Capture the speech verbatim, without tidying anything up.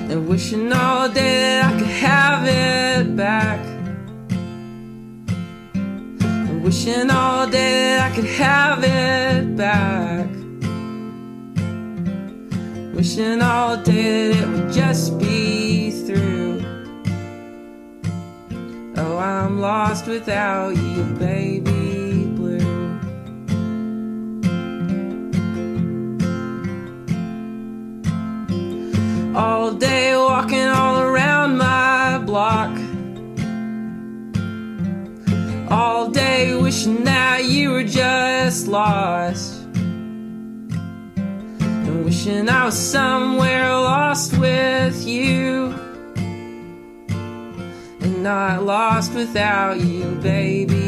and wishing all day that I could have it back, and wishing all day that I could have it back, wishing all day that it would just be through. Oh, I'm lost without you, baby blue. All day walking all around my block, all day wishing that you were just lost, and wishing I was somewhere lost with you, and not lost without you, baby